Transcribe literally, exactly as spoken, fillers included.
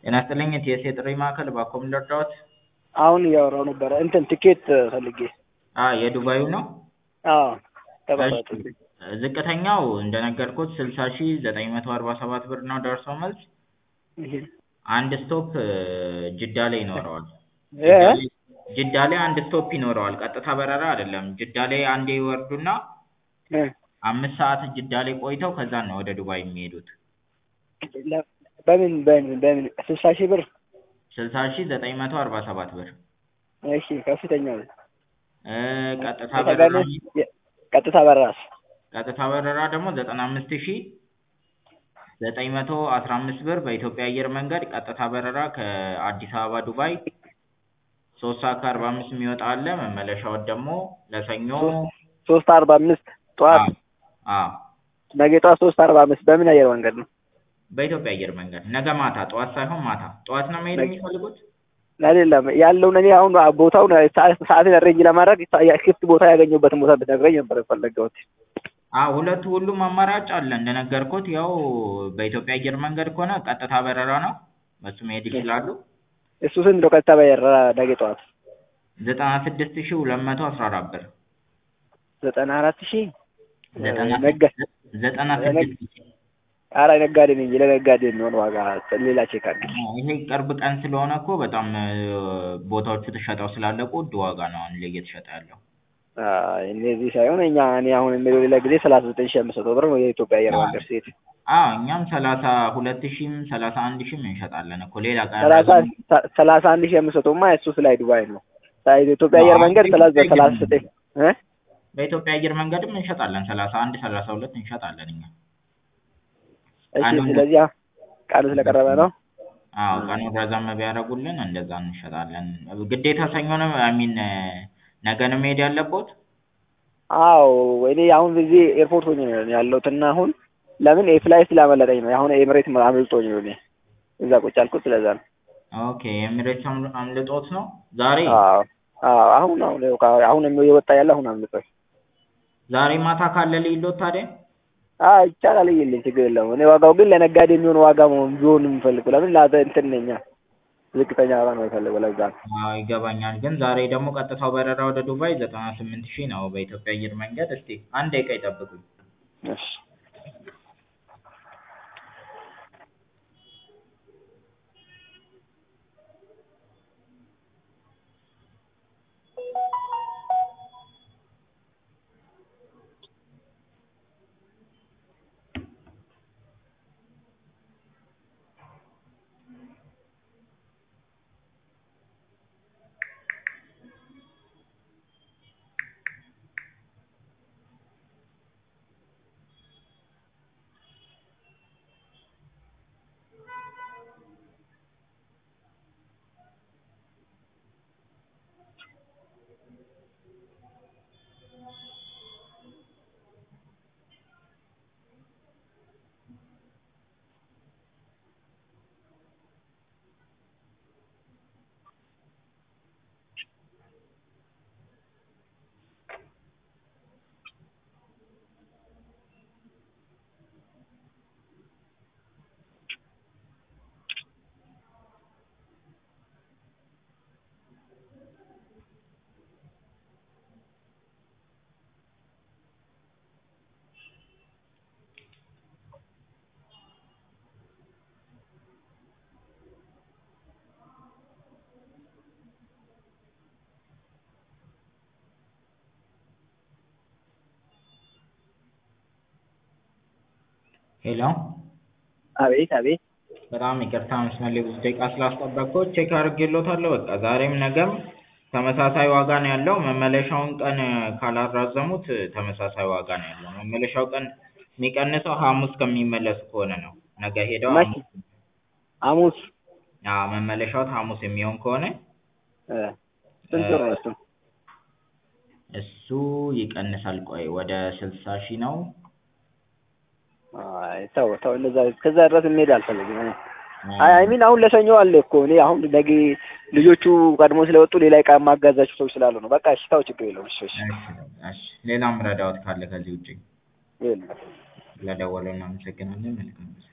ጤና ይስጥልኝ የቲኤስኤ ጥሪ ማዕከል ባክዎ ምን ልርዳዎት? አሁን እያወራሁ ነበረ እንትን ትኬት ፈልጌ። አዎ የዱባዩ ነው? አዎ እሺ ተቆረጠብኝ። ዝቅተኛው እንደነገርኩት ስልሳ ሺህ ዘጠኝ መቶ አርባ ሰባት ብር ነው ደርሶ መልስ። እሺ አንድ ስቶፕ ጅዳ ላይ ይኖረዋል። እ ጅዳ ላይ ጅዳ ላይ አንድ ስቶፕ ይኖረዋል። ቀጥታ በረራ አይደለም። ጅዳ ላይ አንዴ ይወርዱና እ አምስት ሰዓት ጅዳ ላይ ቆይተው ከዛን ነው ወደ ዱባይ የሚሄዱት። በምን በምን በምን ስልሳ ሺህ ብር? ስልሳ ሺህ ዘጠኝ መቶ አርባ ሰባት ብር። እሺ ከፍተኛው እ ቀጥታ በረራ ቀጥታ በረራስ? ቀጥታ በረራ ደግሞ ዘጠና አምስት ሺህ ዘጠኝ መቶ አስራ አምስት ብር በኢትዮጵያ አየር መንገድ ቀጥታ በረራ ከአዲስ አበባ ዱባይ ሶስት ሰዓት ከአርባ አምስት የሚወጣ አለ። መመለሻው ደግሞ ለሰኞ ሶስት አርባ አምስት ጠዋት። አዎ ነገ ጠዋት ሶስት አርባ አምስት በምን አየር መንገድ ነው? በኢትዮጵያ አየር መንገድ ነገ ማታ፣ ጠዋት ሳይሆን ማታ። ጠዋት ነው መሄድ የሚፈልጉት? አይደለም ያለውን እኔ አሁን ቦታውን ሰዓትን አሬንጅ ለማድረግ ክፍት ቦታ ያገኘሁበትን ቦታ ብትነግረኝ ነበር የፈለገሁት። አዎ ሁለቱ ሁሉም አማራጭ አለ እንደነገርኩት። ያው በኢትዮጵያ አየር መንገድ ከሆነ ቀጥታ በረራ ነው፣ በሱ መሄድ ይችላሉ። እሱ ስንት ነው ቀጥታ በረራ ነገ ጠዋት? ዘጠና ስድስት ሺህ ሁለት መቶ አስራ አራት ብር። ዘጠና አራት ሺህ ዘጠና ስድስት ሺህ ኧረ ነጋዴ ነኝ ለነጋዴ የሚሆን ዋጋ ሌላ ቼክ አድርግ። ይሄ ቅርብ ቀን ስለሆነ እኮ በጣም ቦታዎቹ ተሸጠው ስላለቁ ውድ ዋጋ ነው አሁን ላይ እየተሸጠ ያለው። አይ እነዚህ ሳይሆን እኛ እኔ አሁን የሚለው ሌላ ጊዜ ሰላሳ ዘጠኝ ሺህ አምስት መቶ ብር ነው የኢትዮጵያ አየር መንገድ ሲሄድ። አዎ እኛም ሰላሳ ሁለት ሺህም ሰላሳ አንድ ሺህም እንሸጣለን እኮ ሌላ ቀን ሰላሳ አንድ ሺህ አምስት መቶማ እሱ ስላይ ዱባይ ነው። የኢትዮጵያ አየር መንገድ ሰላሳ ሰላሳ ዘጠኝ እ በኢትዮጵያ አየር መንገድም እንሸጣለን ሰላሳ አንድ ሰላሳ ሁለት እንሸጣለን እኛ። እሺ ስለዚህ ቃሉ ስለቀረበ ነው። አዎ ቀኑ ረዘም ቢያደርጉልን እንደዛ እንሸጣለን። ግዴታ ሰኞ ነው አይ ሚን ነገ ነው መሄድ ያለብዎት? አዎ እኔ አሁን እዚህ ኤርፖርት ሆኜ ነው ያለሁት እና አሁን ለምን ኤፍላይት ስላመለጠኝ ነው። አሁን ኤምሬት አምልጦኝ ነው እኔ እዛ ቁጭ ያልኩት ስለዛ ነው። ኦኬ ኤምሬት አምልጦት ነው ዛሬ? አዎ አዎ አሁን አሁን አሁን የወጣ ያለ አሁን አምልጦኝ። ዛሬ ማታ ካለ ልሂድልዎት ታዲያ? አዎ ይቻላል ይልኝ ችግር የለውም። እኔ ዋጋው ግን ለነጋዴ የሚሆን ዋጋ ቢሆን የምፈልገው ለምን ላዘ እንትን ነኝ ዝቅተኛ ዋጋ ነው የምፈልገው ለዛ ነው። አዎ ይገባኛል። ግን ዛሬ ደግሞ ቀጥታው በረራ ወደ ዱባይ ዘጠና ስምንት ሺህ ነው በኢትዮጵያ አየር መንገድ። እስቲ አንድ ደቂቃ ይጠብቁኝ። እሺ ሄሎ አቤት አቤት። በጣም ይቅርታ መስመር ላይ ብዙ ደቂቃ ስላስጠበቅኩት ቼክ አድርጌልዎታለሁ። በቃ ዛሬም ነገም ተመሳሳይ ዋጋ ነው ያለው። መመለሻውን ቀን ካላራዘሙት ተመሳሳይ ዋጋ ነው ያለው። መመለሻው ቀን የሚቀንሰው ሐሙስ ከሚመለሱ ከሆነ ነው። ነገ ሄደው ሐሙስ ሐሙስ አዎ መመለሻው ሐሙስ የሚሆን ከሆነ እ ስንት ብር ነው እሱ? እሱ ይቀንሳል። ቆይ ወደ ስልሳ ሺህ ነው። አይ ተው ተው እንደዛ ከዛ ድረስ መሄድ አልፈልግም። አይ አይ ሚን አሁን ለሰኞ አለ እኮ እኔ አሁን ነገ ልጆቹ ቀድሞ ስለወጡ ሌላ ዕቃ ማጋዛቸው ሰዎች ስላሉ ነው። በቃ እሺ ተው ችግር የለውም። እሺ እሺ እሺ ሌላም ረዳዎት ካለ ከዚህ ውጪ? የለም። ስለደወሉ እናመሰግናለን። መልካም